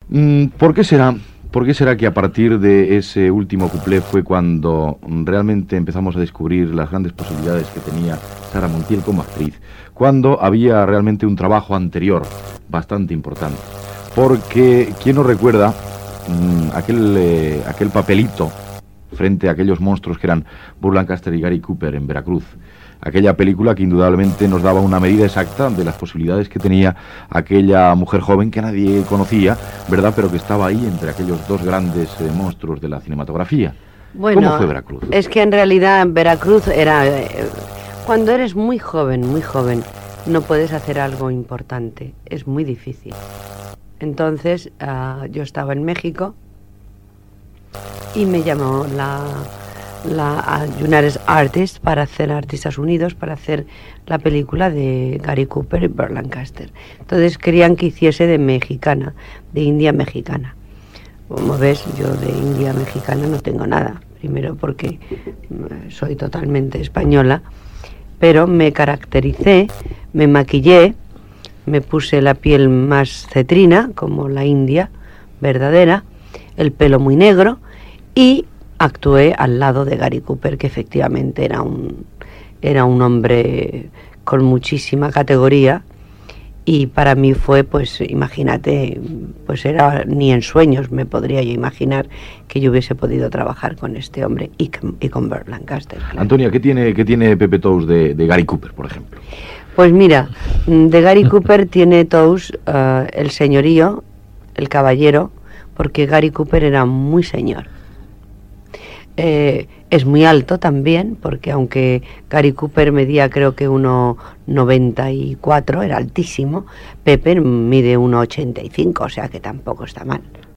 ¿Por qué será? ¿Por qué será que a partir de ese último cuplé fue cuando realmente empezamos a descubrir las grandes posibilidades que tenía Sara Montiel como actriz? Cuando había realmente un trabajo anterior bastante importante. Porque, ¿quién no recuerda aquel papelito frente a aquellos monstruos que eran Burt Lancaster y Gary Cooper en Veracruz? Aquella película que indudablemente nos daba una medida exacta de las posibilidades que tenía aquella mujer joven que nadie conocía, ¿verdad? Pero que estaba ahí entre aquellos dos grandes monstruos de la cinematografía. ¿Cómo fue Bueno, Veracruz? es que en realidad Veracruz era... cuando eres muy joven, no puedes hacer algo importante. Es muy difícil. Entonces, yo estaba en México y me llamó la United Artists para hacer Artistas Unidos, para hacer la película de Gary Cooper y Burt Lancaster. Entonces querían que hiciese de mexicana, de india mexicana. Como ves, yo de india mexicana no tengo nada. Primero porque soy totalmente española, pero me caractericé, me maquillé, me puse la piel más cetrina, como la india verdadera, el pelo muy negro, y actué al lado de Gary Cooper, que efectivamente era un hombre con muchísima categoría, y para mí fue, pues imagínate, pues era ni en sueños me podría yo imaginar que yo hubiese podido trabajar con este hombre y con Burt Lancaster. Claro. Antonia, ¿qué tiene Pepe Tous de Gary Cooper, por ejemplo? Pues mira, de Gary Cooper tiene Tous el señorío, el caballero, porque Gary Cooper era muy señor. Es muy alto también, porque aunque Gary Cooper medía creo que 1,94, era altísimo, Pepe mide 1,85, o sea que tampoco está mal.